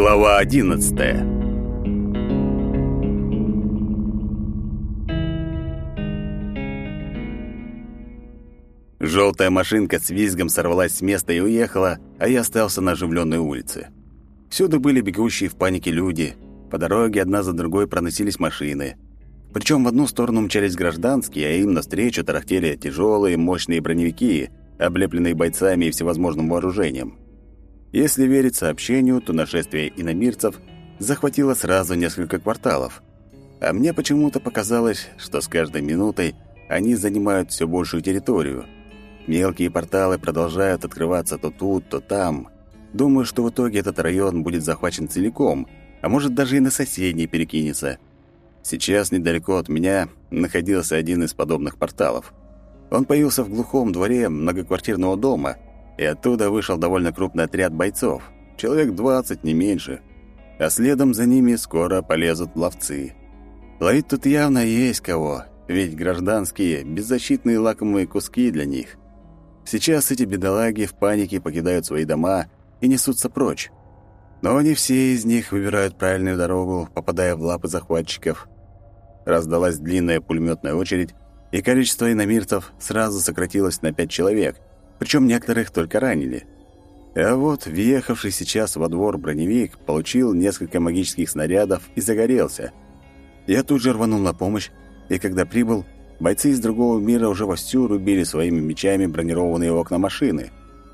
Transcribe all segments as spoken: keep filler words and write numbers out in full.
Глава одиннадцатая. Желтая машинка с визгом сорвалась с места и уехала, а я остался на оживленной улице. Всюду были бегущие в панике люди. По дороге одна за другой проносились машины. Причем в одну сторону мчались гражданские, а им навстречу тарахтели тяжелые, мощные броневики, облепленные бойцами и всевозможным вооружением. Если верить сообщению, то нашествие иномирцев захватило сразу несколько кварталов. А мне почему-то показалось, что с каждой минутой они занимают все большую территорию. Мелкие порталы продолжают открываться то тут, то там. Думаю, что в итоге этот район будет захвачен целиком, а может даже и на соседний перекинется. Сейчас недалеко от меня находился один из подобных порталов. Он появился в глухом дворе многоквартирного дома, и оттуда вышел довольно крупный отряд бойцов, человек двадцать, не меньше. А следом за ними скоро полезут ловцы. Ловить тут явно есть кого, ведь гражданские – беззащитные лакомые куски для них. Сейчас эти бедолаги в панике покидают свои дома и несутся прочь. Но не все из них выбирают правильную дорогу, попадая в лапы захватчиков. Раздалась длинная пулеметная очередь, и количество иномирцев сразу сократилось на пять человек, причем некоторых только ранили. А вот въехавший сейчас во двор броневик получил несколько магических снарядов и загорелся. Я тут же рванул на помощь, и когда прибыл, бойцы из другого мира уже вовсю рубили своими мечами бронированные окна машины.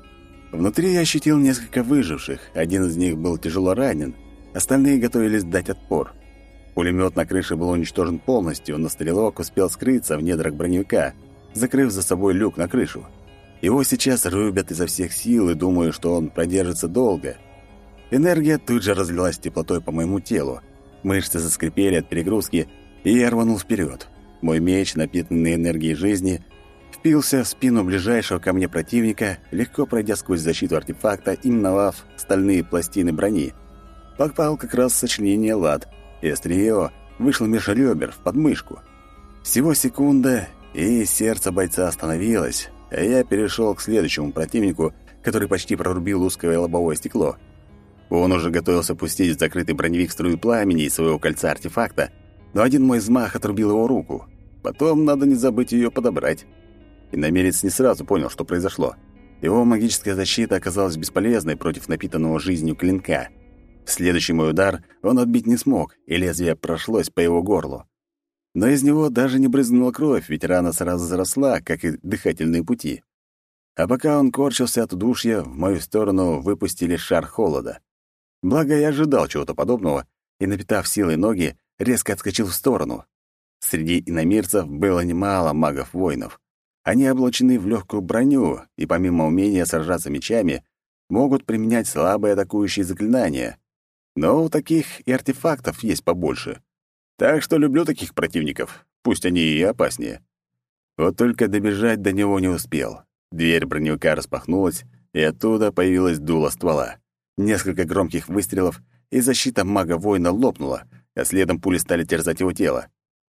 Внутри я ощутил несколько выживших, один из них был тяжело ранен, остальные готовились дать отпор. Пулемет на крыше был уничтожен полностью, но стрелок успел скрыться в недрах броневика, закрыв за собой люк на крышу. Его сейчас рубят изо всех сил, и думаю, что он продержится долго. Энергия тут же разлилась теплотой по моему телу. Мышцы заскрипели от перегрузки, и я рванул вперед. Мой меч, напитанный энергией жизни, впился в спину ближайшего ко мне противника, легко пройдя сквозь защиту артефакта и миновав стальные пластины брони. Попал как раз в сочленение лад, и острие вышло меж ребер в подмышку. Всего секунда, и сердце бойца остановилось, а я перешел к следующему противнику, который почти прорубил узкое лобовое стекло. Он уже готовился пустить в закрытый броневик струю пламени из своего кольца артефакта, но один мой взмах отрубил его руку. Потом надо не забыть ее подобрать. Иномерец не сразу понял, что произошло. Его магическая защита оказалась бесполезной против напитанного жизнью клинка. Следующий мой удар он отбить не смог, и лезвие прошлось по его горлу. Но из него даже не брызнула кровь, ведь рана сразу заросла, как и дыхательные пути. А пока он корчился от удушья, в мою сторону выпустили шар холода. Благо, я ожидал чего-то подобного, и, напитав силой ноги, резко отскочил в сторону. Среди иномирцев было немало магов-воинов. Они облачены в легкую броню, и помимо умения сражаться мечами, могут применять слабые атакующие заклинания. Но у таких и артефактов есть побольше. Так что люблю таких противников, пусть они и опаснее. Вот только добежать до него не успел. Дверь броневика распахнулась, и оттуда появилась дуло ствола. Несколько громких выстрелов, и защита мага-воина лопнула, а следом пули стали терзать его тело.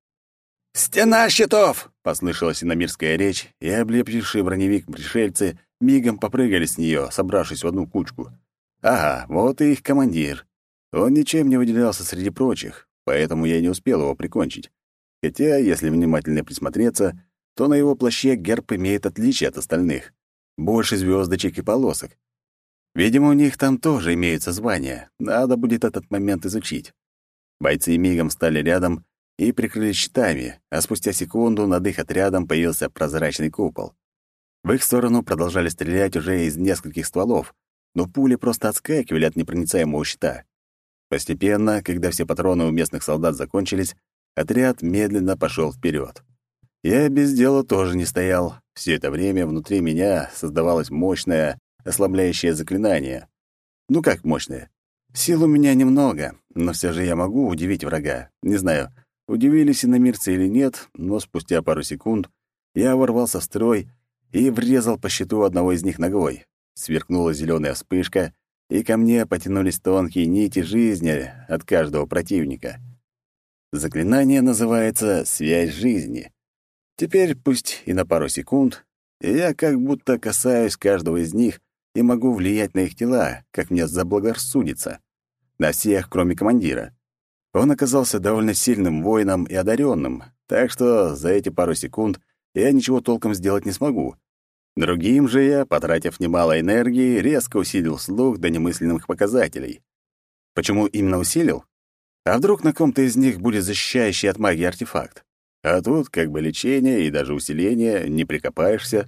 «Стена щитов!» — послышалась иномирская речь, и облепившие броневик пришельцы мигом попрыгали с нее, собравшись в одну кучку. Ага, вот и их командир. Он ничем не выделялся среди прочих, поэтому я не успел его прикончить. Хотя, если внимательно присмотреться, то на его плаще герб имеет отличие от остальных. Больше звездочек и полосок. Видимо, у них там тоже имеются звания. Надо будет этот момент изучить. Бойцы мигом стали рядом и прикрылись щитами, а спустя секунду над их отрядом появился прозрачный купол. В их сторону продолжали стрелять уже из нескольких стволов, но пули просто отскакивали от непроницаемого щита. Постепенно, когда все патроны у местных солдат закончились, отряд медленно пошел вперед. Я без дела тоже не стоял. Все это время внутри меня создавалось мощное, ослабляющее заклинание. Ну как мощное? Сил у меня немного, но все же я могу удивить врага. Не знаю, удивились иномирцы или нет, но спустя пару секунд я ворвался в строй и врезал по щиту одного из них ногой. Сверкнула зеленая вспышка, и ко мне потянулись тонкие нити жизни от каждого противника. Заклинание называется «Связь жизни». Теперь, пусть и на пару секунд, я как будто касаюсь каждого из них и могу влиять на их тела, как мне заблагорассудится. На всех, кроме командира. Он оказался довольно сильным воином и одаренным, так что за эти пару секунд я ничего толком сделать не смогу. Другим же я, потратив немало энергии, резко усилил слух до немысленных показателей. Почему именно усилил? А вдруг на ком-то из них будет защищающий от магии артефакт? А тут как бы лечение и даже усиление, не прикопаешься.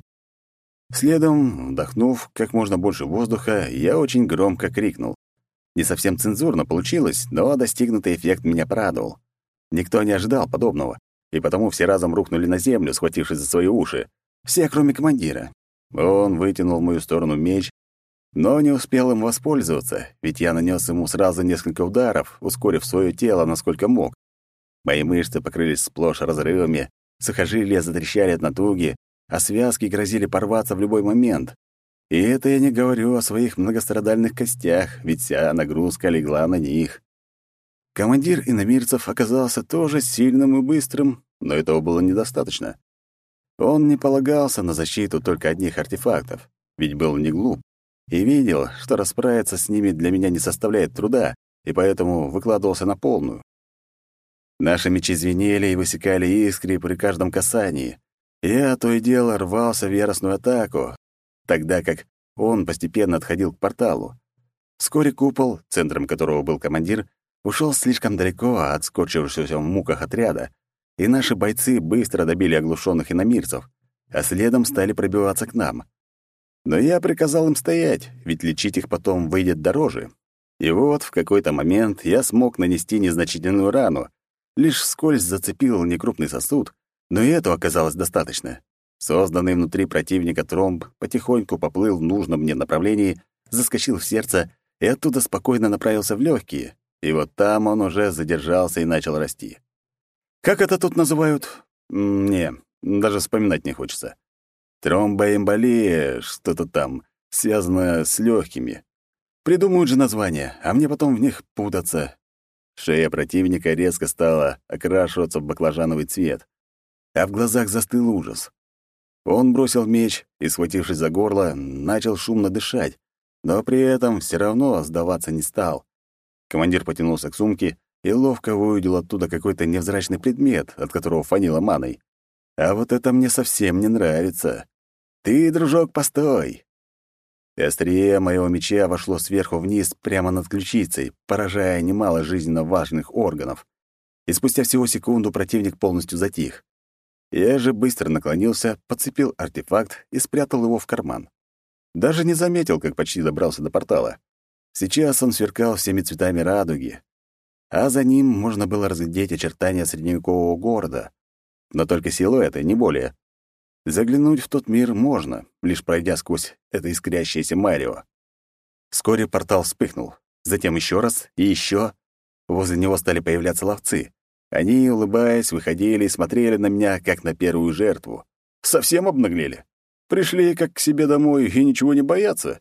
Следом, вдохнув как можно больше воздуха, я очень громко крикнул. Не совсем цензурно получилось, но достигнутый эффект меня порадовал. Никто не ожидал подобного, и потому все разом рухнули на землю, схватившись за свои уши. Все, кроме командира. Он вытянул в мою сторону меч, но не успел им воспользоваться, ведь я нанес ему сразу несколько ударов, ускорив свое тело насколько мог. Мои мышцы покрылись сплошь разрывами, сухожилия затрещали от натуги, а связки грозили порваться в любой момент. И это я не говорю о своих многострадальных костях, ведь вся нагрузка легла на них. Командир иномирцев оказался тоже сильным и быстрым, но этого было недостаточно. Он не полагался на защиту только одних артефактов, ведь был не глуп, и видел, что расправиться с ними для меня не составляет труда, и поэтому выкладывался на полную. Наши мечи звенели и высекали искры при каждом касании. Я то и дело рвался в яростную атаку, тогда как он постепенно отходил к порталу. Вскоре купол, центром которого был командир, ушел слишком далеко от скорчившегося в муках отряда, и наши бойцы быстро добили оглушенных иномирцев, а следом стали пробиваться к нам. Но я приказал им стоять, ведь лечить их потом выйдет дороже. И вот в какой-то момент я смог нанести незначительную рану, лишь вскользь зацепил некрупный сосуд, но и этого оказалось достаточно. Созданный внутри противника тромб потихоньку поплыл в нужном мне направлении, заскочил в сердце и оттуда спокойно направился в легкие, и вот там он уже задержался и начал расти. Как это тут называют? Не, даже вспоминать не хочется. Тромбоэмболия, что-то там, связанное с легкими. Придумают же название, а мне потом в них путаться. Шея противника резко стала окрашиваться в баклажановый цвет, а в глазах застыл ужас. Он бросил меч и, схватившись за горло, начал шумно дышать, но при этом все равно сдаваться не стал. Командир потянулся к сумке и ловко выудил оттуда какой-то невзрачный предмет, от которого фанило маной. А вот это мне совсем не нравится. Ты, дружок, постой! Острие моего меча вошло сверху вниз прямо над ключицей, поражая немало жизненно важных органов. И спустя всего секунду противник полностью затих. Я же быстро наклонился, подцепил артефакт и спрятал его в карман. Даже не заметил, как почти добрался до портала. Сейчас он сверкал всеми цветами радуги, а за ним можно было разглядеть очертания средневекового города, но только силуэты, не более. Заглянуть в тот мир можно, лишь пройдя сквозь это искрящееся марево. Вскоре портал вспыхнул, затем еще раз и еще. Возле него стали появляться ловцы. Они, улыбаясь, выходили и смотрели на меня, как на первую жертву. Совсем обнаглели. Пришли как к себе домой и ничего не боятся.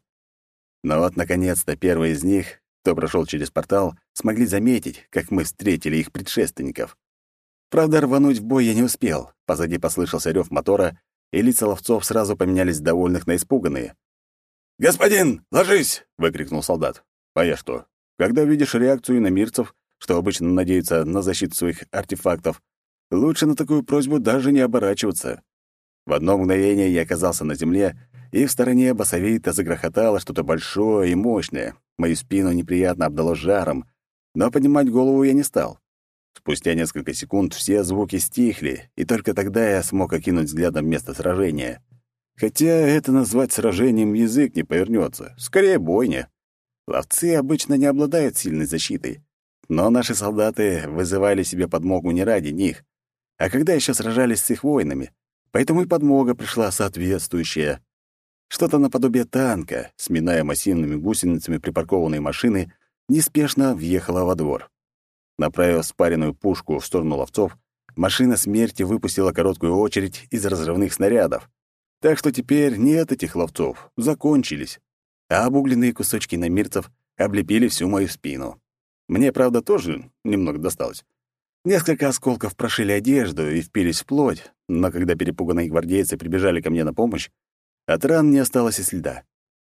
Но вот, наконец-то, первые из них, кто прошел через портал, смогли заметить, как мы встретили их предшественников. Правда, рвануть в бой я не успел. Позади послышался рев мотора, и лица ловцов сразу поменялись с довольных на испуганные. «Господин, ложись!» — выкрикнул солдат. А я что? Когда видишь реакцию иномирцев, что обычно надеются на защиту своих артефактов, лучше на такую просьбу даже не оборачиваться. В одно мгновение я оказался на земле, и в стороне басовито загрохотало что-то большое и мощное. Мою спину неприятно обдало жаром, но поднимать голову я не стал. Спустя несколько секунд все звуки стихли, и только тогда я смог окинуть взглядом место сражения. Хотя это назвать сражением язык не повернется, скорее бойня. Ловцы обычно не обладают сильной защитой, но наши солдаты вызывали себе подмогу не ради них, а когда еще сражались с их воинами, поэтому и подмога пришла соответствующая. Что-то наподобие танка, сминая массивными гусеницами припаркованные машины, неспешно въехала во двор. Направив спаренную пушку в сторону ловцов, машина смерти выпустила короткую очередь из разрывных снарядов. Так что теперь нет этих ловцов, закончились, а обугленные кусочки иномирцев облепили всю мою спину. Мне, правда, тоже немного досталось. Несколько осколков прошили одежду и впились в плоть, но когда перепуганные гвардейцы прибежали ко мне на помощь, от ран не осталось и следа.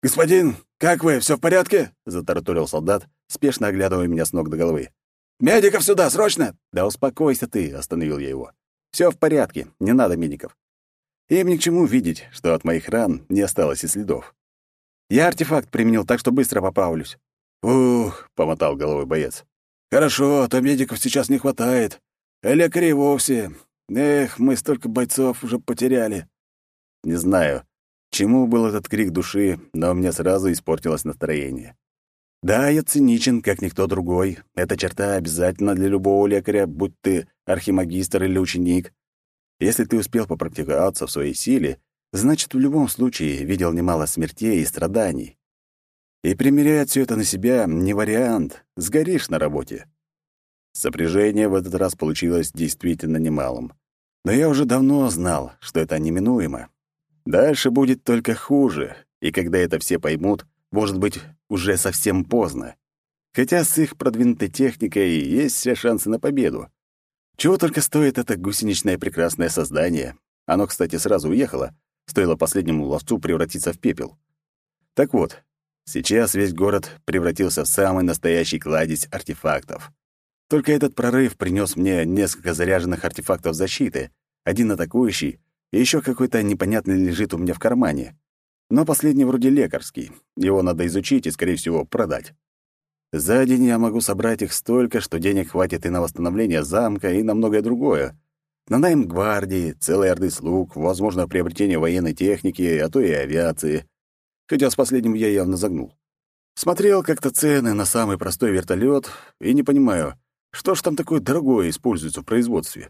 «Господин, как вы? Все в порядке?» — затараторил солдат, спешно оглядывая меня с ног до головы. «Медиков сюда, срочно!» «Да успокойся ты», — остановил я его. «Все в порядке, не надо медиков. Им ни к чему видеть, что от моих ран не осталось и следов. Я артефакт применил, так что быстро поправлюсь». «Ух», — помотал головой боец. «Хорошо, а то медиков сейчас не хватает. А лекарей вовсе. Эх, мы столько бойцов уже потеряли». Не знаю, чему был этот крик души, но у меня сразу испортилось настроение. Да, я циничен, как никто другой. Эта черта обязательна для любого лекаря, будь ты архимагистр или ученик. Если ты успел попрактиковаться в своей силе, значит, в любом случае видел немало смертей и страданий. И примерять все это на себя не вариант, сгоришь на работе. Сопряжение в этот раз получилось действительно немалым. Но я уже давно знал, что это неминуемо. Дальше будет только хуже, и когда это все поймут, может быть, уже совсем поздно. Хотя с их продвинутой техникой есть все шансы на победу. Чего только стоит это гусеничное прекрасное создание. Оно, кстати, сразу уехало, стоило последнему ловцу превратиться в пепел. Так вот, сейчас весь город превратился в самый настоящий кладезь артефактов. Только этот прорыв принес мне несколько заряженных артефактов защиты, один атакующий, и еще какой-то непонятный лежит у меня в кармане. Но последний вроде лекарский. Его надо изучить и, скорее всего, продать. За день я могу собрать их столько, что денег хватит и на восстановление замка, и на многое другое. На найм гвардии, целой орды слуг, возможно, приобретение военной техники, а то и авиации. Хотя с последним я явно загнул. Смотрел как-то цены на самый простой вертолет и не понимаю, что ж там такое дорогое используется в производстве.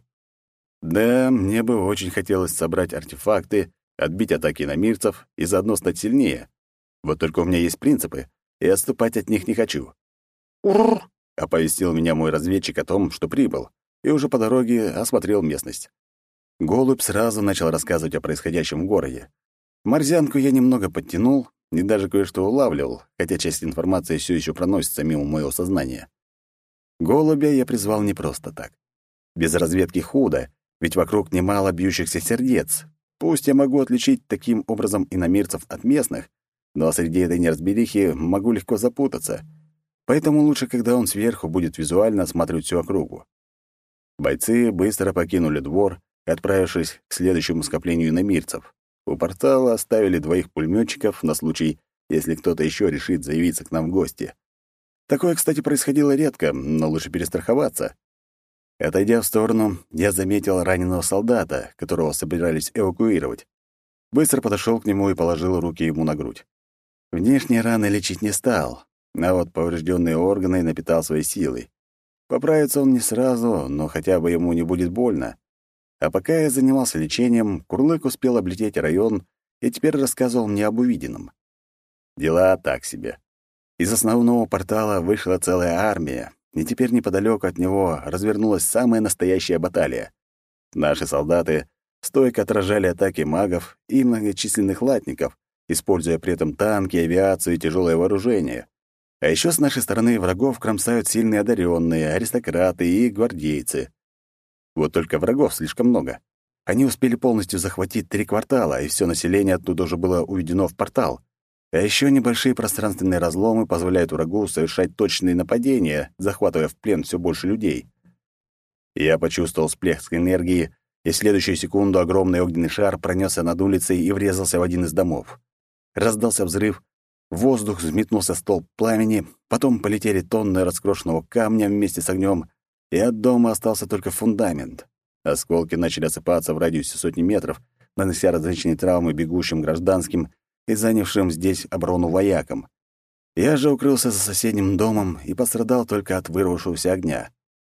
Да, мне бы очень хотелось собрать артефакты, отбить атаки иномирцев и заодно стать сильнее. Вот только у меня есть принципы, и отступать от них не хочу. «Ур!» — оповестил меня мой разведчик о том, что прибыл, и уже по дороге осмотрел местность. Голубь сразу начал рассказывать о происходящем в городе. Морзянку я немного подтянул и даже кое-что улавливал, хотя часть информации все еще проносится мимо моего сознания. Голубя я призвал не просто так. Без разведки худо, ведь вокруг немало бьющихся сердец. Пусть я могу отличить таким образом иномирцев от местных, но среди этой неразберихи могу легко запутаться. Поэтому лучше, когда он сверху будет визуально осматривать всю округу. Бойцы быстро покинули двор, отправившись к следующему скоплению иномирцев. У портала оставили двоих пулемётчиков на случай, если кто-то еще решит заявиться к нам в гости. Такое, кстати, происходило редко, но лучше перестраховаться. Отойдя в сторону, я заметил раненого солдата, которого собирались эвакуировать. Быстро подошел к нему и положил руки ему на грудь. Внешние раны лечить не стал, а вот поврежденные органы напитал своей силой. Поправится он не сразу, но хотя бы ему не будет больно. А пока я занимался лечением, Курлык успел облететь район и теперь рассказывал мне об увиденном. Дела так себе. Из основного портала вышла целая армия, и теперь неподалеку от него развернулась самая настоящая баталия. Наши солдаты стойко отражали атаки магов и многочисленных латников, используя при этом танки, авиацию и тяжелое вооружение. А еще с нашей стороны врагов кромсают сильные одаренные, аристократы и гвардейцы. Вот только врагов слишком много. Они успели полностью захватить три квартала, и все население оттуда уже было уведено в портал. А еще небольшие пространственные разломы позволяют врагу совершать точные нападения, захватывая в плен все больше людей. Я почувствовал всплеск энергии, и в следующую секунду огромный огненный шар пронесся над улицей и врезался в один из домов. Раздался взрыв, в воздух взметнулся столб пламени, потом полетели тонны раскрошенного камня вместе с огнем, и от дома остался только фундамент. Осколки начали осыпаться в радиусе сотни метров, нанося различные травмы бегущим гражданским и занявшим здесь оборону воякам. Я же укрылся за соседним домом и пострадал только от вырвавшегося огня.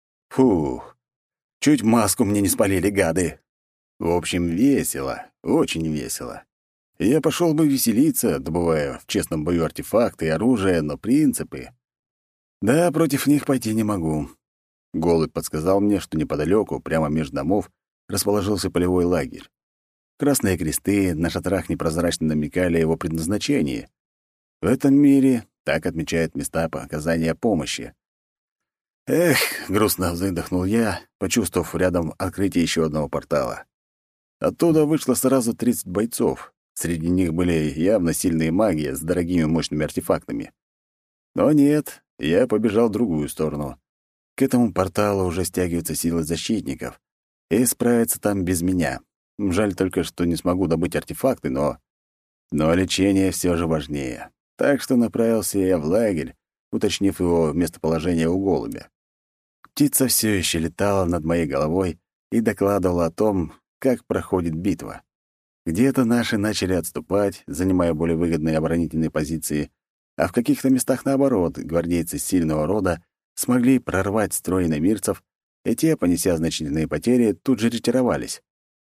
Фух, чуть маску мне не спалили, гады. В общем, весело, очень весело. Я пошел бы веселиться, добывая в честном бою артефакты и оружие, но принципы... Да, против них пойти не могу. Голубь подсказал мне, что неподалеку, прямо между домов, расположился полевой лагерь. Красные кресты на шатрах непрозрачно намекали о его предназначении. В этом мире так отмечают места по оказанию помощи. Эх, грустно выдохнул я, почувствовав рядом открытие еще одного портала. Оттуда вышло сразу тридцать бойцов, Среди них были явно сильные маги с дорогими мощными артефактами. Но нет, я побежал в другую сторону. К этому порталу уже стягиваются силы защитников, и справиться там без меня. Жаль только, что не смогу добыть артефакты, но... Но лечение все же важнее. Так что направился я в лагерь, уточнив его местоположение у голубя. Птица все еще летала над моей головой и докладывала о том, как проходит битва. Где-то наши начали отступать, занимая более выгодные оборонительные позиции, а в каких-то местах, наоборот, гвардейцы сильного рода смогли прорвать строй иномирцев, и те, понеся значительные потери, тут же ретировались.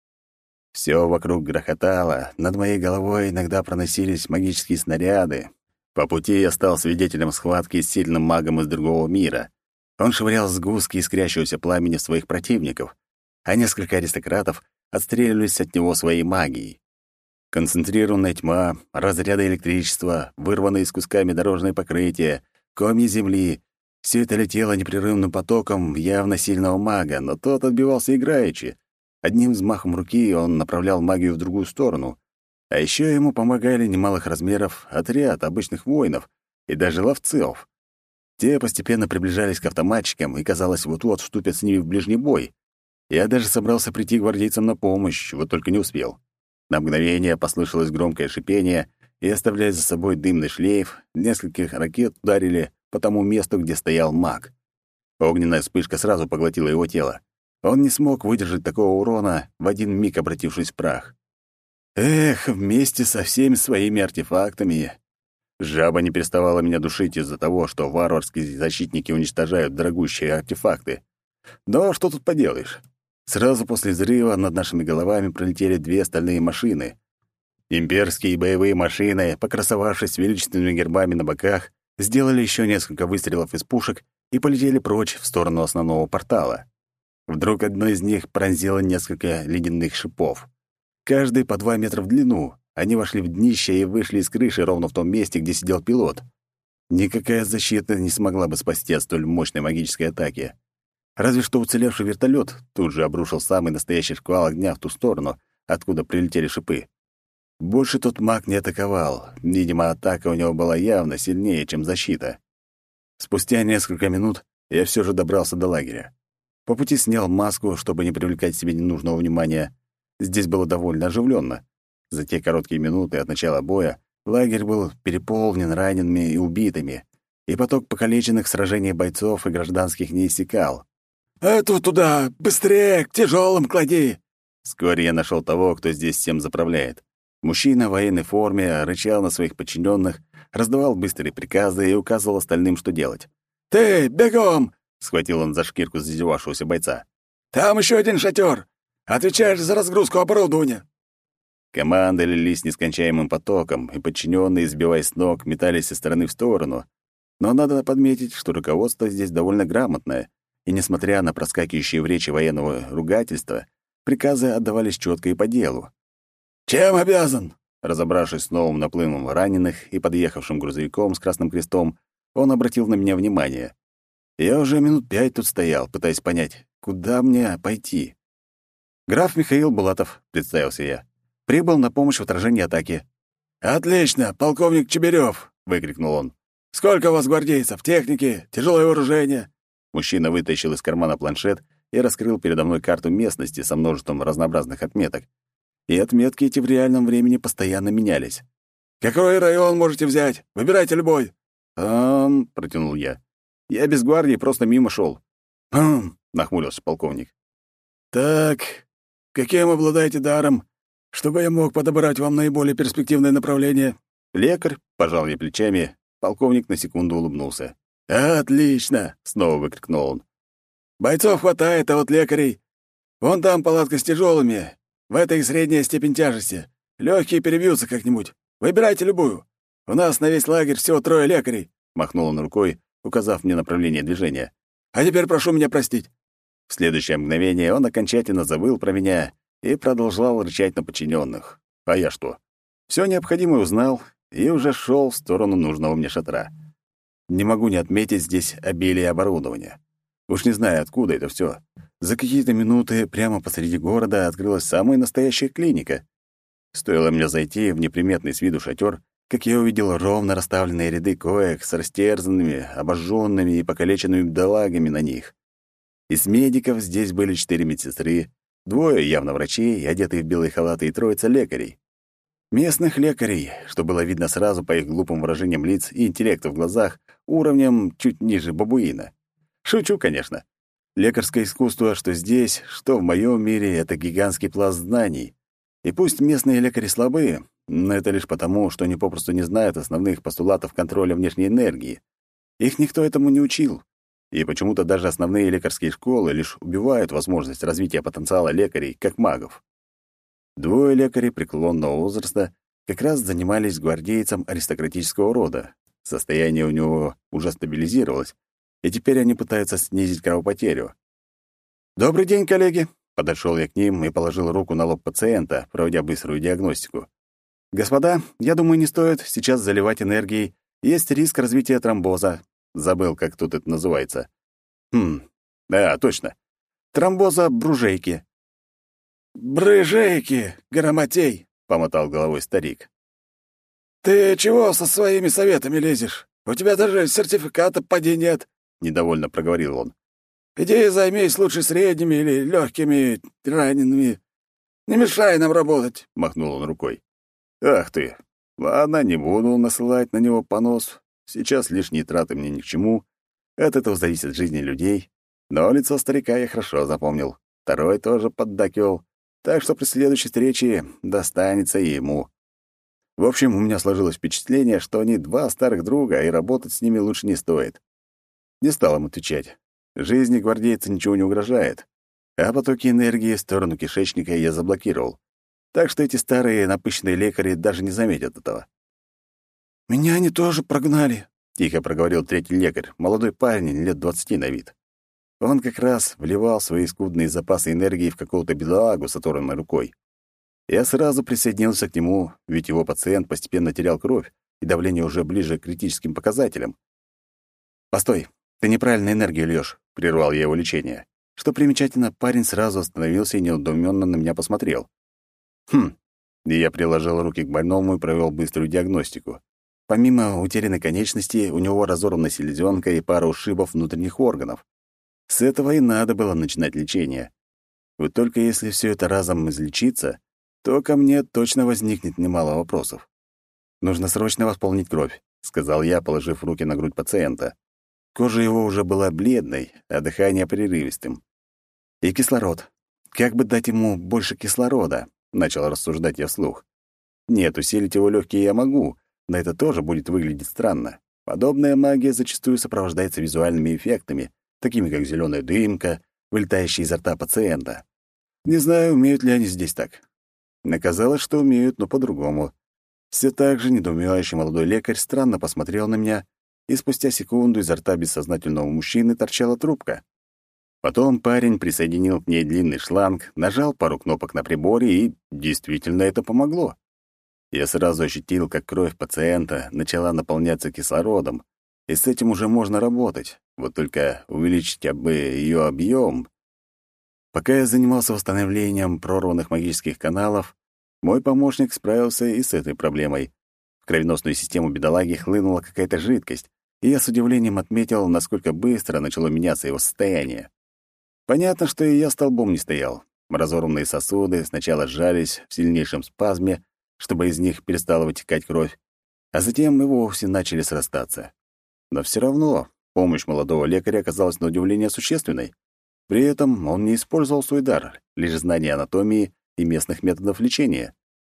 Все вокруг грохотало, над моей головой иногда проносились магические снаряды. По пути я стал свидетелем схватки с сильным магом из другого мира. Он швырял сгустки искрящегося пламени в своих противников, а несколько аристократов отстреливались от него своей магией. Концентрированная тьма, разряды электричества, вырванные из кусками дорожное покрытие, комья земли — все это летело непрерывным потоком явно сильного мага, но тот отбивался играючи. Одним взмахом руки он направлял магию в другую сторону. А еще ему помогали немалых размеров отряд обычных воинов и даже ловцов. Те постепенно приближались к автоматчикам и, казалось, вот-вот вступят с ними в ближний бой. Я даже собрался прийти гвардейцам на помощь, вот только не успел. На мгновение послышалось громкое шипение, и, оставляя за собой дымный шлейф, нескольких ракет ударили по тому месту, где стоял маг. Огненная вспышка сразу поглотила его тело. Он не смог выдержать такого урона, в один миг обратившись в прах. Эх, вместе со всеми своими артефактами. Жаба не переставала меня душить из-за того, что варварские защитники уничтожают дорогущие артефакты. Но что тут поделаешь? Сразу после взрыва над нашими головами пролетели две стальные машины. Имперские боевые машины, покрасовавшись величественными гербами на боках, сделали еще несколько выстрелов из пушек и полетели прочь в сторону основного портала. Вдруг одно из них пронзило несколько ледяных шипов. Каждый по два метра в длину. Они вошли в днище и вышли из крыши ровно в том месте, где сидел пилот. Никакая защита не смогла бы спасти от столь мощной магической атаки. Разве что уцелевший вертолет тут же обрушил самый настоящий шквал огня в ту сторону, откуда прилетели шипы. Больше тот маг не атаковал. Видимо, атака у него была явно сильнее, чем защита. Спустя несколько минут я все же добрался до лагеря. По пути снял маску, чтобы не привлекать к себе ненужного внимания. Здесь было довольно оживленно. За те короткие минуты от начала боя лагерь был переполнен ранеными и убитыми, и поток покалеченных в сражении бойцов и гражданских не иссякал. «Эту туда! Быстрее! К тяжелым клади!» Вскоре я нашел того, кто здесь всем заправляет. Мужчина в военной форме рычал на своих подчиненных, раздавал быстрые приказы и указывал остальным, что делать. «Ты, бегом!» — схватил он за шкирку зазевавшегося бойца. «Там еще один шатер! Отвечаешь за разгрузку оборудования!» Команды лились нескончаемым потоком, и подчиненные, сбиваясь с ног, метались из стороны в сторону. Но надо подметить, что руководство здесь довольно грамотное, и, несмотря на проскакивающие в речи военного ругательства, приказы отдавались четко и по делу. «Чем обязан?» Разобравшись с новым наплывом раненых и подъехавшим грузовиком с красным крестом, он обратил на меня внимание. Я уже минут пять тут стоял, пытаясь понять, куда мне пойти. «Граф Михаил Булатов», — представился я, — «прибыл на помощь в отражении атаки». «Отлично, полковник Чеберёв!» — выкрикнул он. «Сколько у вас гвардейцев, техники, тяжелое вооружение?» Мужчина вытащил из кармана планшет и раскрыл передо мной карту местности со множеством разнообразных отметок. И отметки эти в реальном времени постоянно менялись. «Какой район можете взять? Выбирайте любой». «Ам...» — протянул я. «Я без гвардии, просто мимо шел». «Хм...» — нахмурился полковник. «Так, каким обладаете даром, чтобы я мог подобрать вам наиболее перспективное направление?» «Лекарь», — пожал я плечами. Полковник на секунду улыбнулся. «Отлично!» — снова выкрикнул он. «Бойцов хватает, а вот лекарей... Вон там палатка с тяжелыми. В этой средняя степень тяжести. Легкие перебьются как-нибудь. Выбирайте любую. У нас на весь лагерь всего трое лекарей», — махнул он рукой, указав мне направление движения. «А теперь прошу меня простить». В следующее мгновение он окончательно забыл про меня и продолжал рычать на подчиненных. А я что? Все необходимое узнал и уже шел в сторону нужного мне шатра. Не могу не отметить здесь обилие оборудования. Уж не знаю, откуда это все. За какие-то минуты прямо посреди города открылась самая настоящая клиника. Стоило мне зайти в неприметный с виду шатер, как я увидел ровно расставленные ряды коек с растерзанными, обожженными и покалеченными бедолагами на них. Из медиков здесь были четыре медсестры, двое явно врачей, одетые в белые халаты, и троица лекарей. Местных лекарей, что было видно сразу по их глупым выражениям лиц и интеллекту в глазах, уровнем чуть ниже бабуина. Шучу, конечно. Лекарское искусство, что здесь, что в моем мире, это гигантский пласт знаний. И пусть местные лекари слабые, но это лишь потому, что они попросту не знают основных постулатов контроля внешней энергии. Их никто этому не учил. И почему-то даже основные лекарские школы лишь убивают возможность развития потенциала лекарей, как магов. Двое лекарей преклонного возраста как раз занимались гвардейцем аристократического рода. Состояние у него уже стабилизировалось, и теперь они пытаются снизить кровопотерю. «Добрый день, коллеги!» Подошел я к ним и положил руку на лоб пациента, проводя быструю диагностику. «Господа, я думаю, не стоит сейчас заливать энергией. Есть риск развития тромбоза». Забыл, как тут это называется. Хм, да, точно. Тромбоза бружейки. «Брыжейки, грамотей!» — помотал головой старик. «Ты чего со своими советами лезешь? У тебя даже сертификата поди нет!» — недовольно проговорил он. «Иди займись лучше средними или легкими ранеными. Не мешай нам работать!» — махнул он рукой. «Ах ты! Ладно, не буду насылать на него понос. Сейчас лишние траты мне ни к чему. От этого зависит жизнь людей. Но лицо старика я хорошо запомнил. Второй тоже поддакивал. Так что при следующей встрече достанется и ему. В общем, у меня сложилось впечатление, что они два старых друга, и работать с ними лучше не стоит. Не стал им отвечать. Жизни гвардейца ничего не угрожает. А потоки энергии в сторону кишечника я заблокировал. Так что эти старые напыщенные лекари даже не заметят этого. «Меня они тоже прогнали», — тихо проговорил третий лекарь, молодой парень, лет двадцати на вид. Он как раз вливал свои скудные запасы энергии в какого-то бедолагу с оторванной рукой. Я сразу присоединился к нему, ведь его пациент постепенно терял кровь, и давление уже ближе к критическим показателям. «Постой, ты неправильно энергию льёшь», — прервал я его лечение. Что примечательно, парень сразу остановился и недоуменно на меня посмотрел. «Хм». И я приложил руки к больному и провел быструю диагностику. Помимо утерянной конечности, у него разорвана селезенка и пара ушибов внутренних органов. С этого и надо было начинать лечение. Вот только если все это разом излечиться, то ко мне точно возникнет немало вопросов. «Нужно срочно восполнить кровь», — сказал я, положив руки на грудь пациента. Кожа его уже была бледной, а дыхание прерывистым. «И кислород. Как бы дать ему больше кислорода?» — начал рассуждать я вслух. «Нет, усилить его легкие я могу, но это тоже будет выглядеть странно. Подобная магия зачастую сопровождается визуальными эффектами, такими как зеленая дымка, вылетающая изо рта пациента. Не знаю, умеют ли они здесь так. Оказалось, что умеют, но по-другому. Все так же недоумевающий молодой лекарь странно посмотрел на меня, и спустя секунду изо рта бессознательного мужчины торчала трубка. Потом парень присоединил к ней длинный шланг, нажал пару кнопок на приборе, и действительно это помогло. Я сразу ощутил, как кровь пациента начала наполняться кислородом, и с этим уже можно работать. Вот только увеличить бы ее объем. Пока я занимался восстановлением прорванных магических каналов, мой помощник справился и с этой проблемой. В кровеносную систему бедолаги хлынула какая-то жидкость, и я с удивлением отметил, насколько быстро начало меняться его состояние. Понятно, что и я столбом не стоял. Разорванные сосуды сначала сжались в сильнейшем спазме, чтобы из них перестала вытекать кровь, а затем и вовсе начали срастаться. Но все равно помощь молодого лекаря оказалась на удивление существенной. При этом он не использовал свой дар, лишь знание анатомии и местных методов лечения.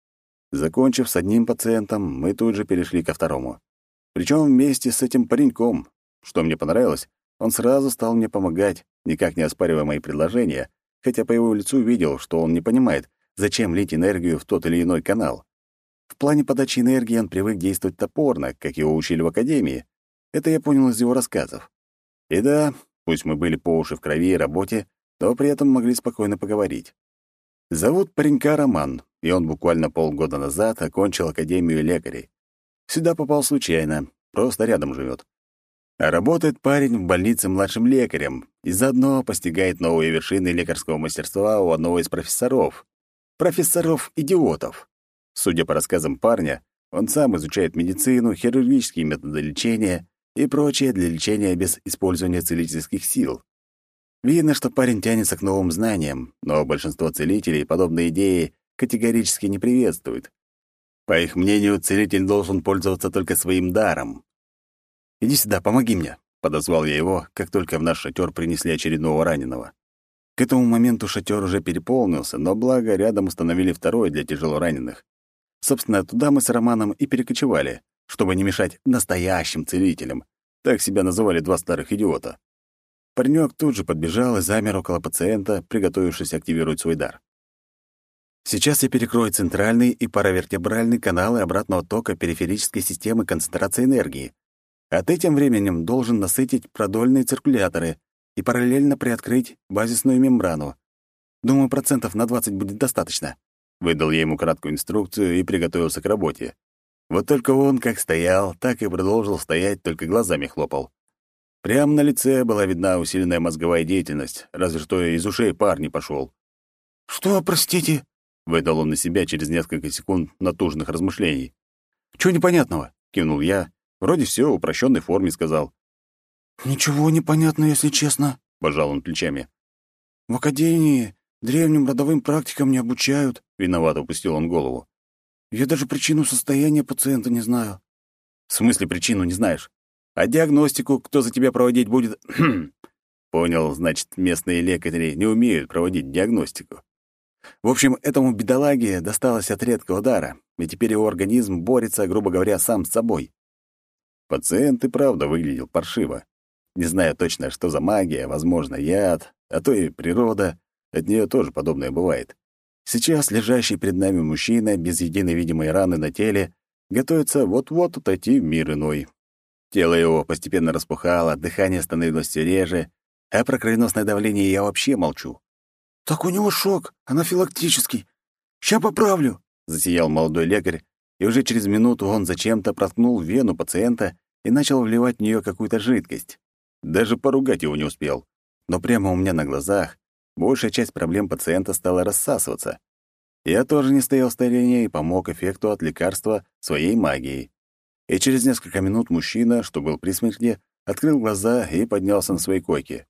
Закончив с одним пациентом, мы тут же перешли ко второму. Причем вместе с этим пареньком. Что мне понравилось, он сразу стал мне помогать, никак не оспаривая мои предложения, хотя по его лицу видел, что он не понимает, зачем лить энергию в тот или иной канал. В плане подачи энергии он привык действовать топорно, как его учили в академии. Это я понял из его рассказов. И да, пусть мы были по уши в крови и работе, но при этом могли спокойно поговорить. Зовут паренька Роман, и он буквально полгода назад окончил Академию лекарей. Сюда попал случайно, просто рядом живет. А работает парень в больнице младшим лекарем и заодно постигает новые вершины лекарского мастерства у одного из профессоров. Профессоров-идиотов. Судя по рассказам парня, он сам изучает медицину, хирургические методы лечения и прочее для лечения без использования целительских сил. Видно, что парень тянется к новым знаниям, но большинство целителей подобные идеи категорически не приветствуют. По их мнению, целитель должен пользоваться только своим даром. «Иди сюда, помоги мне», — подозвал я его, как только в наш шатер принесли очередного раненого. К этому моменту шатер уже переполнился, но благо рядом установили второй для тяжелораненых. Собственно, туда мы с Романом и перекочевали, чтобы не мешать настоящим целителям. Так себя называли два старых идиота. Паренёк тут же подбежал и замер около пациента, приготовившись активировать свой дар. Сейчас я перекрою центральный и паравертебральный каналы обратного тока периферической системы концентрации энергии, а ты тем временем должен насытить продольные циркуляторы и параллельно приоткрыть базисную мембрану. Думаю, процентов на двадцать будет достаточно. Выдал я ему краткую инструкцию и приготовился к работе. Вот только он как стоял, так и продолжил стоять, только глазами хлопал. Прямо на лице была видна усиленная мозговая деятельность, разве что из ушей пар не пошел. «Что, простите?» — выдал он на себя через несколько секунд натужных размышлений. «Чего непонятного?» — кивнул я. Вроде все в упрощенной форме сказал. «Ничего непонятно, если честно», — пожал он плечами. «В академии древним родовым практикам не обучают», — виновато опустил он голову. «Я даже причину состояния пациента не знаю». «В смысле причину не знаешь? А диагностику кто за тебя проводить будет?» Понял, значит, местные лекари не умеют проводить диагностику. В общем, этому бедолаге досталось от редкого дара, и теперь его организм борется, грубо говоря, сам с собой. Пациент и правда выглядел паршиво. Не знаю точно, что за магия, возможно, яд, а то и природа, от нее тоже подобное бывает. Сейчас лежащий перед нами мужчина без единой видимой раны на теле готовится вот-вот отойти в мир иной. Тело его постепенно распухало, дыхание становилось все реже, а про кровеносное давление я вообще молчу. «Так у него шок, анафилактический. Ща поправлю», — засиял молодой лекарь, и уже через минуту он зачем-то проткнул вену пациента и начал вливать в нее какую-то жидкость. Даже поругать его не успел. Но прямо у меня на глазах большая часть проблем пациента стала рассасываться. Я тоже не стоял в стороне и помог эффекту от лекарства своей магией. И через несколько минут мужчина, что был при смерти, открыл глаза и поднялся на своей койке.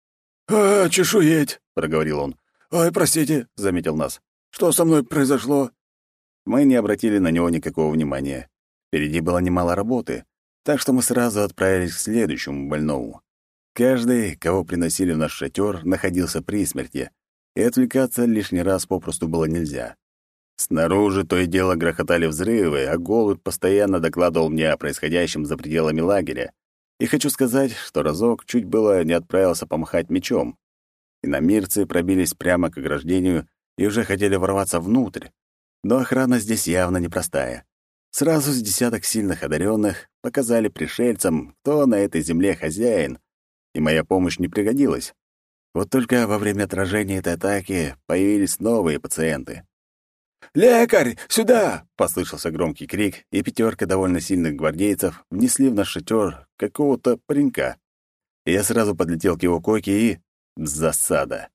«А, чешуеть!» — проговорил он. «Ой, простите», — заметил нас. «Что со мной произошло?» Мы не обратили на него никакого внимания. Впереди было немало работы, так что мы сразу отправились к следующему больному. Каждый, кого приносили в наш шатер, находился при смерти, и отвлекаться лишний раз попросту было нельзя. Снаружи то и дело грохотали взрывы, а голубь постоянно докладывал мне о происходящем за пределами лагеря. И хочу сказать, что разок чуть было не отправился помахать мечом. Иномирцы пробились прямо к ограждению и уже хотели ворваться внутрь. Но охрана здесь явно непростая. Сразу с десяток сильных одаренных показали пришельцам, кто на этой земле хозяин, и моя помощь не пригодилась. Вот только во время отражения этой атаки появились новые пациенты. «Лекарь, сюда!» — послышался громкий крик, и пятерка довольно сильных гвардейцев внесли в наш шатер какого-то паренька. Я сразу подлетел к его койке и... засада.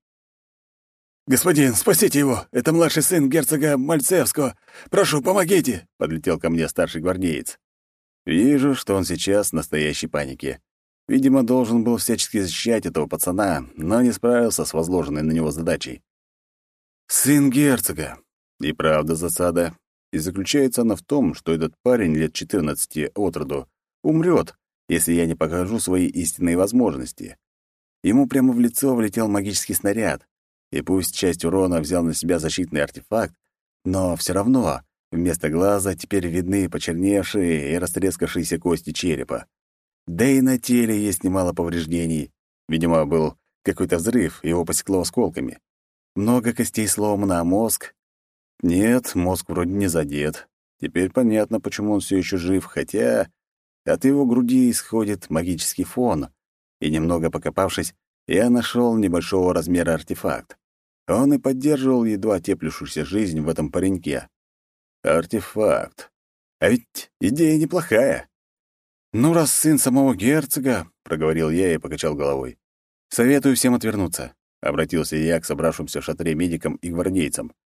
«Господин, спасите его! Это младший сын герцога Мальцевского! Прошу, помогите!» — подлетел ко мне старший гвардеец. Вижу, что он сейчас в настоящей панике. Видимо, должен был всячески защищать этого пацана, но не справился с возложенной на него задачей. «Сын герцога!» И правда засада. И заключается она в том, что этот парень лет четырнадцати от роду умрет, если я не покажу свои истинные возможности. Ему прямо в лицо влетел магический снаряд, и пусть часть урона взял на себя защитный артефакт, но все равно вместо глаза теперь видны почерневшие и растрескавшиеся кости черепа. Да и на теле есть немало повреждений. Видимо, был какой-то взрыв, его посекло осколками. Много костей сломано, а мозг... Нет, мозг вроде не задет. Теперь понятно, почему он все еще жив, хотя от его груди исходит магический фон, и немного покопавшись, я нашел небольшого размера артефакт. Он и поддерживал едва теплящуюся жизнь в этом пареньке. Артефакт. А ведь идея неплохая. «Ну, раз сын самого герцога», — проговорил я и покачал головой, — «советую всем отвернуться», — обратился я к собравшимся в шатре медикам и гвардейцам.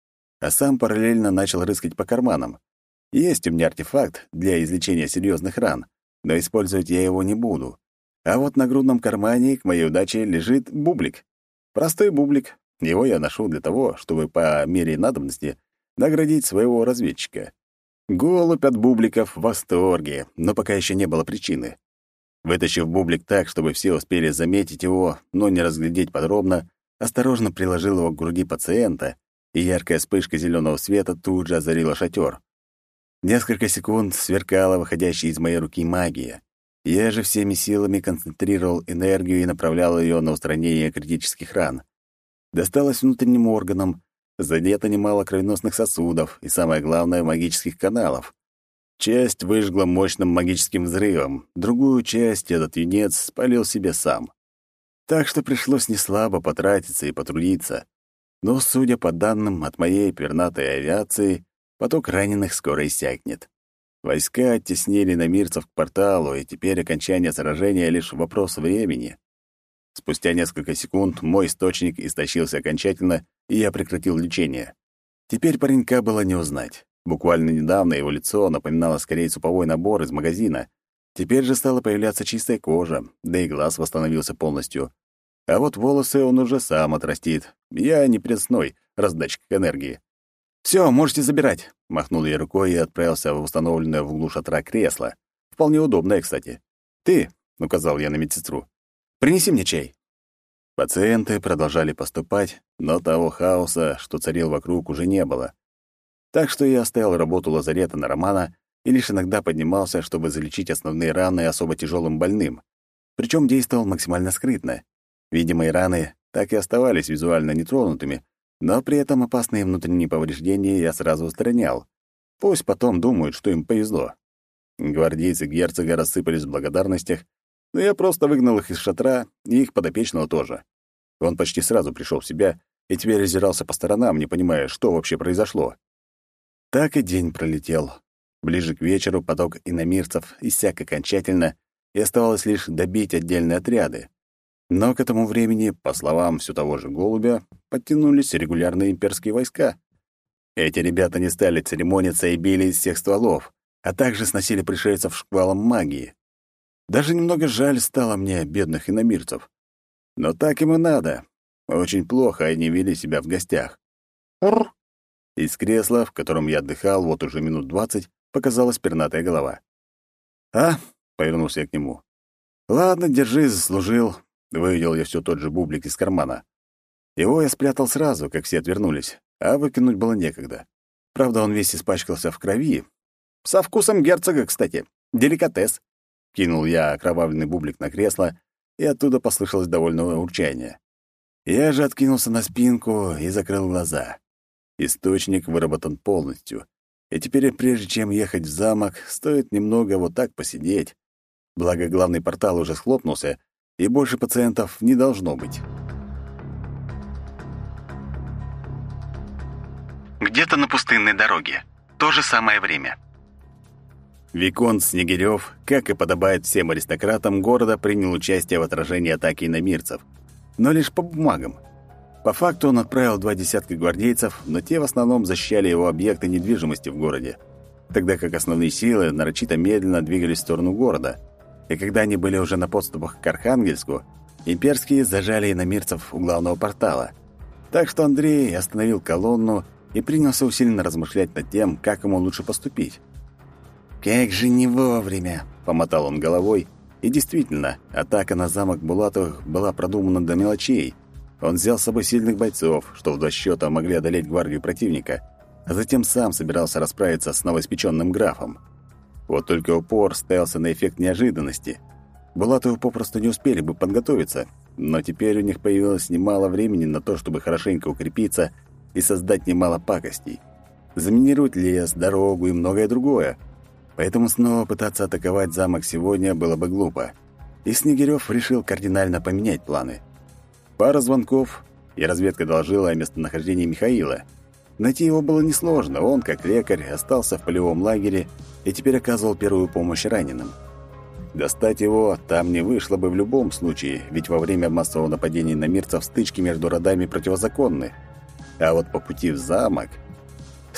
а сам параллельно начал рыскать по карманам. Есть у меня артефакт для излечения серьезных ран, но использовать я его не буду. А вот на грудном кармане, к моей удаче, лежит бублик. Простой бублик. Его я ношу для того, чтобы по мере надобности наградить своего разведчика. Голубь от бубликов в восторге, но пока еще не было причины. Вытащив бублик так, чтобы все успели заметить его, но не разглядеть подробно, осторожно приложил его к груди пациента, и яркая вспышка зеленого света тут же озарила шатер. Несколько секунд сверкала выходящая из моей руки магия. Я же всеми силами концентрировал энергию и направлял ее на устранение критических ран. Досталось внутренним органам, задето немало кровеносных сосудов и, самое главное, магических каналов. Часть выжгла мощным магическим взрывом, другую часть этот юнец спалил себе сам. Так что пришлось неслабо потратиться и потрудиться. Но, судя по данным от моей пернатой авиации, поток раненых скоро иссякнет. Войска оттеснили иномирцев к порталу, и теперь окончание сражения — лишь вопрос времени. Спустя несколько секунд мой источник истощился окончательно, и я прекратил лечение. Теперь паренька было не узнать. Буквально недавно его лицо напоминало скорее суповой набор из магазина. Теперь же стала появляться чистая кожа, да и глаз восстановился полностью. А вот волосы он уже сам отрастит. Я не пресной раздатчик энергии. «Все, можете забирать», — махнул я рукой и отправился в установленное в углу шатра кресло. Вполне удобное, кстати. «Ты», — указал я на медсестру, — «принеси мне чай». Пациенты продолжали поступать, но того хаоса, что царил вокруг, уже не было. Так что я оставил работу лазарета на Романа и лишь иногда поднимался, чтобы залечить основные раны особо тяжелым больным. Причем действовал максимально скрытно. Видимые раны так и оставались визуально нетронутыми, но при этом опасные внутренние повреждения я сразу устранял. Пусть потом думают, что им повезло. Гвардейцы герцога рассыпались в благодарностях, но я просто выгнал их из шатра, и их подопечного тоже. Он почти сразу пришел в себя и теперь озирался по сторонам, не понимая, что вообще произошло. Так и день пролетел. Ближе к вечеру поток иномирцев иссяк окончательно, и оставалось лишь добить отдельные отряды. Но к этому времени, по словам все того же Голубя, подтянулись регулярные имперские войска. Эти ребята не стали церемониться и били из всех стволов, а также сносили пришельцев шквалом магии. Даже немного жаль стало мне бедных иномирцев. Но так им и надо. Очень плохо они вели себя в гостях. Ур! Из кресла, в котором я отдыхал вот уже минут двадцать, показалась пернатая голова. «А?» — повернулся я к нему. «Ладно, держи, заслужил». Вывел я все тот же бублик из кармана. Его я спрятал сразу, как все отвернулись, а выкинуть было некогда. Правда, он весь испачкался в крови. Со вкусом герцога, кстати. Деликатес. Кинул я окровавленный бублик на кресло, и оттуда послышалось довольное урчание. Я же откинулся на спинку и закрыл глаза. Источник выработан полностью. И теперь, прежде чем ехать в замок, стоит немного вот так посидеть. Благо, главный портал уже схлопнулся, и больше пациентов не должно быть. Где-то на пустынной дороге. То же самое время. Виконт Снегирёв, как и подобает всем аристократам города, принял участие в отражении атаки иномирцев. Но лишь по бумагам. По факту он отправил два десятка гвардейцев, но те в основном защищали его объекты недвижимости в городе, тогда как основные силы нарочито медленно двигались в сторону города. И когда они были уже на подступах к Архангельску, имперские зажали иномирцев у главного портала. Так что Андрей остановил колонну и принялся усиленно размышлять над тем, как ему лучше поступить. «Как же не вовремя!» — помотал он головой. И действительно, атака на замок Булатовых была продумана до мелочей. Он взял с собой сильных бойцов, что в два счета могли одолеть гвардию противника, а затем сам собирался расправиться с новоиспеченным графом. Вот только упор ставился на эффект неожиданности. Булатовы попросту не успели бы подготовиться, но теперь у них появилось немало времени на то, чтобы хорошенько укрепиться и создать немало пакостей. Заминировать лес, дорогу и многое другое. Поэтому снова пытаться атаковать замок сегодня было бы глупо. И Снегирёв решил кардинально поменять планы. Пара звонков, и разведка доложила о местонахождении Михаила. Найти его было несложно, он, как лекарь, остался в полевом лагере и теперь оказывал первую помощь раненым. Достать его там не вышло бы в любом случае, ведь во время массового нападения иномирцев стычки между родами противозаконны. А вот по пути в замок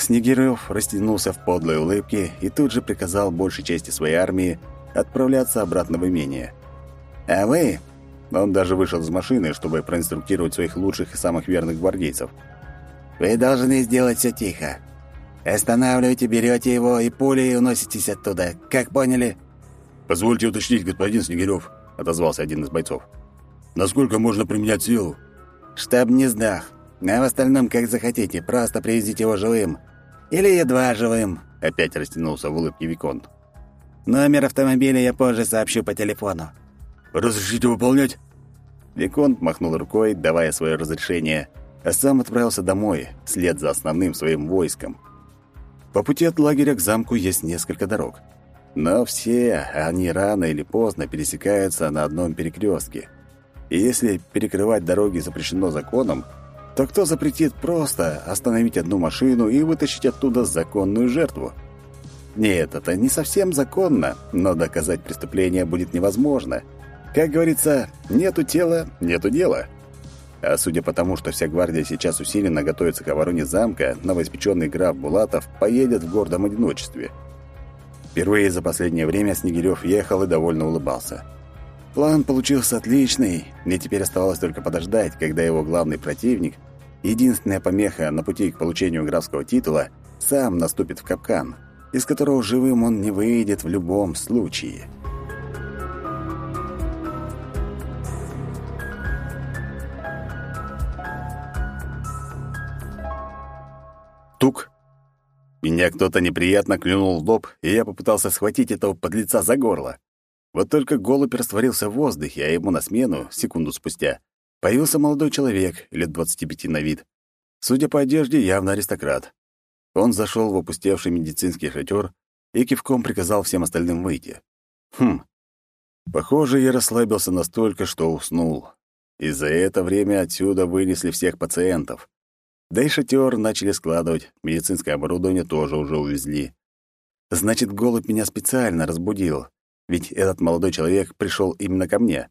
Снегирёв растянулся в подлой улыбке и тут же приказал большей части своей армии отправляться обратно в имение. «А вы...» Он даже вышел из машины, чтобы проинструктировать своих лучших и самых верных гвардейцев. «Вы должны сделать все тихо. Останавливаете, берете его и пулей уноситесь оттуда. Как поняли?» «Позвольте уточнить, господин Снегирёв», — отозвался один из бойцов. «Насколько можно применять силу?» «Штаб не сдах. А в остальном, как захотите, просто привезите его живым. Или едва живым», — опять растянулся в улыбке виконт. «Номер автомобиля я позже сообщу по телефону». «Разрешите выполнять?» Виконт махнул рукой, давая свое разрешение, а сам отправился домой, вслед за основным своим войском. По пути от лагеря к замку есть несколько дорог. Но все они рано или поздно пересекаются на одном перекрестке. И если перекрывать дороги запрещено законом, то кто запретит просто остановить одну машину и вытащить оттуда законную жертву? Нет, это не совсем законно, но доказать преступление будет невозможно. Как говорится, нету тела, нету дела. А судя по тому, что вся гвардия сейчас усиленно готовится к обороне замка, новоиспеченный граф Булатов поедет в гордом одиночестве. Впервые за последнее время Снегирёв ехал и довольно улыбался. План получился отличный, мне теперь оставалось только подождать, когда его главный противник, единственная помеха на пути к получению графского титула, сам наступит в капкан, из которого живым он не выйдет в любом случае. Тук! Меня кто-то неприятно клюнул в лоб, и я попытался схватить этого подлеца за горло. Вот только голубь растворился в воздухе, а ему на смену, секунду спустя, появился молодой человек, лет двадцати пяти на вид. Судя по одежде, явно аристократ. Он зашел в опустевший медицинский шатер и кивком приказал всем остальным выйти. Хм. Похоже, я расслабился настолько, что уснул. И за это время отсюда вынесли всех пациентов. Да и шатер начали складывать, медицинское оборудование тоже уже увезли. Значит, голубь меня специально разбудил, ведь этот молодой человек пришел именно ко мне.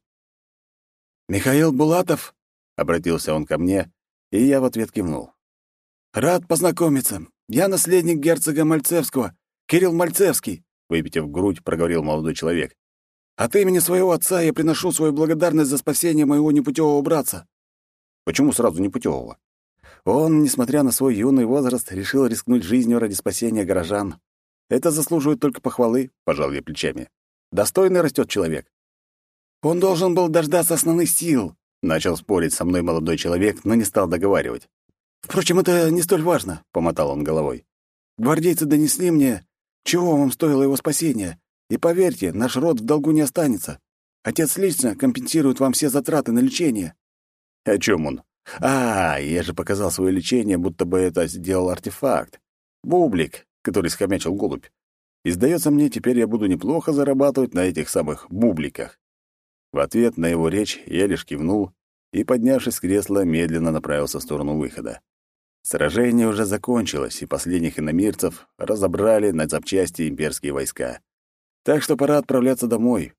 «Михаил Булатов?» — обратился он ко мне, и я в ответ кивнул. «Рад познакомиться. Я наследник герцога Мальцевского, Кирилл Мальцевский», — выпитив грудь, проговорил молодой человек. «От имени своего отца я приношу свою благодарность за спасение моего непутевого братца». «Почему сразу непутевого?» Он, несмотря на свой юный возраст, решил рискнуть жизнью ради спасения горожан. Это заслуживает только похвалы, — пожал я плечами. Достойный растет человек. Он должен был дождаться основных сил, — начал спорить со мной молодой человек, но не стал договаривать. Впрочем, это не столь важно, — помотал он головой. Гвардейцы донесли мне, чего вам стоило его спасение, и поверьте, наш род в долгу не останется. Отец лично компенсирует вам все затраты на лечение. О чем он? А, я же показал свое лечение, будто бы это сделал артефакт. Бублик, который схомячил голубь. И, сдается мне, теперь я буду неплохо зарабатывать на этих самых бубликах. В ответ на его речь я лишь кивнул и, поднявшись с кресла, медленно направился в сторону выхода. Сражение уже закончилось, и последних иномирцев разобрали на запчасти имперские войска. Так что пора отправляться домой.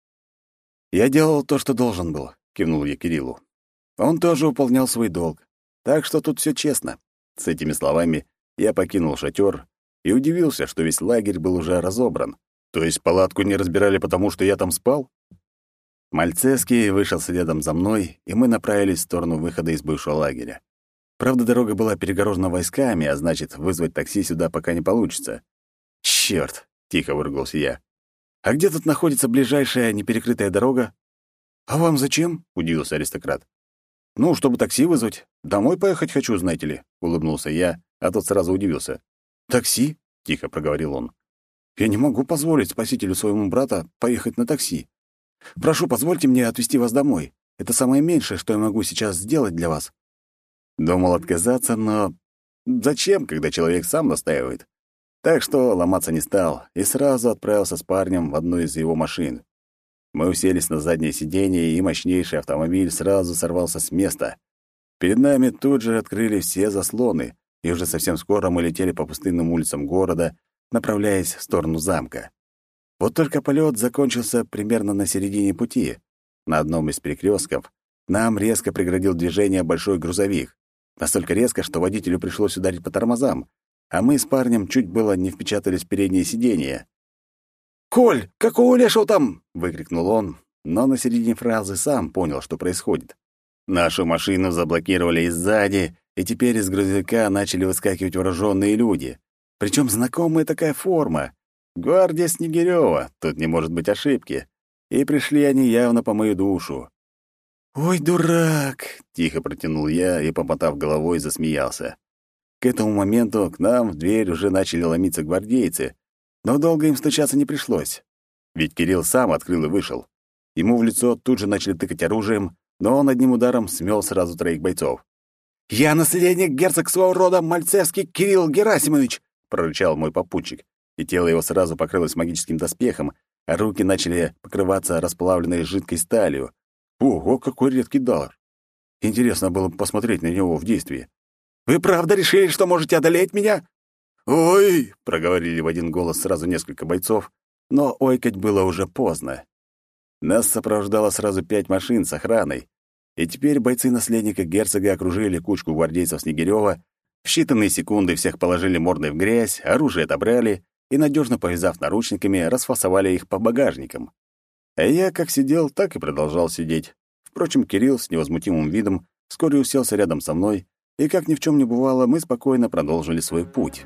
«Я делал то, что должен был», — кивнул я Кириллу. Он тоже выполнял свой долг. Так что тут все честно. С этими словами я покинул шатер и удивился, что весь лагерь был уже разобран. То есть палатку не разбирали, потому что я там спал? Мальцевский вышел следом за мной, и мы направились в сторону выхода из бывшего лагеря. Правда, дорога была перегорожена войсками, а значит, вызвать такси сюда пока не получится. «Чёрт!» — тихо выругался я. «А где тут находится ближайшая неперекрытая дорога?» «А вам зачем?» — удивился аристократ. «Ну, чтобы такси вызвать. Домой поехать хочу, знаете ли», — улыбнулся я, а тот сразу удивился. «Такси?» — тихо проговорил он. «Я не могу позволить спасителю своему брата поехать на такси. Прошу, позвольте мне отвезти вас домой. Это самое меньшее, что я могу сейчас сделать для вас». Думал отказаться, но зачем, когда человек сам настаивает? Так что ломаться не стал и сразу отправился с парнем в одну из его машин. Мы уселись на заднее сиденье, и мощнейший автомобиль сразу сорвался с места. Перед нами тут же открыли все заслоны, и уже совсем скоро мы летели по пустынным улицам города, направляясь в сторону замка. Вот только полет закончился примерно на середине пути. На одном из перекрестков нам резко преградил движение большой грузовик. Настолько резко, что водителю пришлось ударить по тормозам. а мы с парнем чуть было не впечатались в переднее сиденье. «Коль, какого лешего там?» — выкрикнул он, но на середине фразы сам понял, что происходит. Нашу машину заблокировали и сзади, и теперь из грузовика начали выскакивать вооруженные люди. Причем знакомая такая форма. Гвардия Снегирёва, тут не может быть ошибки. И пришли они явно по мою душу. «Ой, дурак!» — тихо протянул я и, помотав головой, засмеялся. К этому моменту к нам в дверь уже начали ломиться гвардейцы, но долго им стучаться не пришлось. Ведь Кирилл сам открыл и вышел. Ему в лицо тут же начали тыкать оружием, но он одним ударом смел сразу троих бойцов. «Я наследник герцогского рода Мальцевский Кирилл Герасимович!» — прорычал мой попутчик, и тело его сразу покрылось магическим доспехом, а руки начали покрываться расплавленной жидкой сталью. Ого, какой редкий дар! Интересно было бы посмотреть на него в действии. «Вы правда решили, что можете одолеть меня?» «Ой!» — проговорили в один голос сразу несколько бойцов, но ойкать было уже поздно. Нас сопровождало сразу пять машин с охраной, и теперь бойцы наследника герцога окружили кучку гвардейцев Снегирёва, в считанные секунды всех положили мордой в грязь, оружие отобрали и, надежно повязав наручниками, расфасовали их по багажникам. А я как сидел, так и продолжал сидеть. Впрочем, Кирилл с невозмутимым видом вскоре уселся рядом со мной, и, как ни в чем не бывало, мы спокойно продолжили свой путь.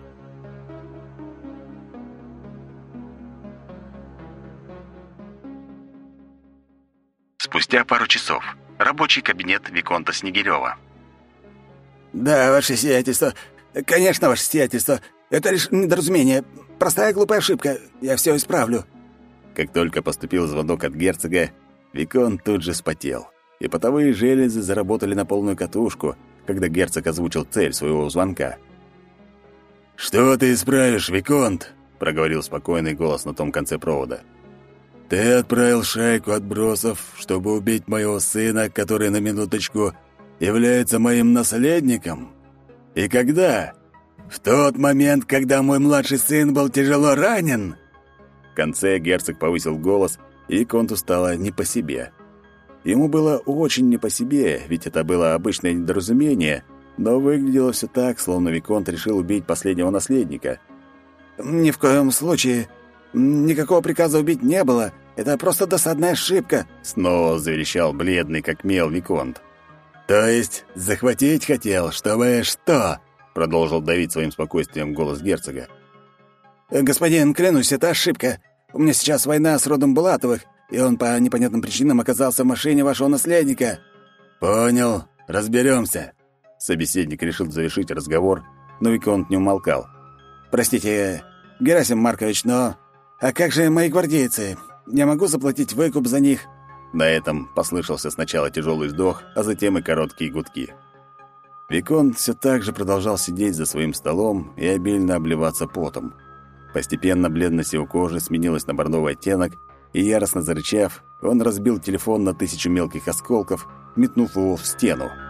Спустя пару часов. Рабочий кабинет виконта Снегирёва. «Да, ваше сиятельство. Конечно, ваше сиятельство. Это лишь недоразумение. Простая глупая ошибка. Я все исправлю». Как только поступил звонок от герцога, виконт тут же вспотел, и потовые железы заработали на полную катушку, когда герцог озвучил цель своего звонка. «Что ты исправишь, виконт?» — проговорил спокойный голос на том конце провода. «Ты отправил шайку отбросов, чтобы убить моего сына, который, на минуточку, является моим наследником? И когда? В тот момент, когда мой младший сын был тяжело ранен?» В конце герцог повысил голос, и виконту стало не по себе. Ему было очень не по себе, ведь это было обычное недоразумение, но выглядело все так, словно виконт решил убить последнего наследника. «Ни в коем случае. Никакого приказа убить не было. Это просто досадная ошибка», — снова заверещал бледный, как мел, виконт. «То есть захватить хотел, чтобы что?» — продолжил давить своим спокойствием голос герцога. «Господин, клянусь, это ошибка. У меня сейчас война с родом Булатовых, и он по непонятным причинам оказался в машине вашего наследника». «Понял. Разберемся». Собеседник решил завершить разговор, но виконт не умолкал. «Простите, Герасим Маркович, но... А как же мои гвардейцы? Я могу заплатить выкуп за них?» На этом послышался сначала тяжелый вздох, а затем и короткие гудки. Виконт все так же продолжал сидеть за своим столом и обильно обливаться потом. Постепенно бледность его кожи сменилась на бордовый оттенок, и, яростно зарычав, он разбил телефон на тысячу мелких осколков, метнув его в стену.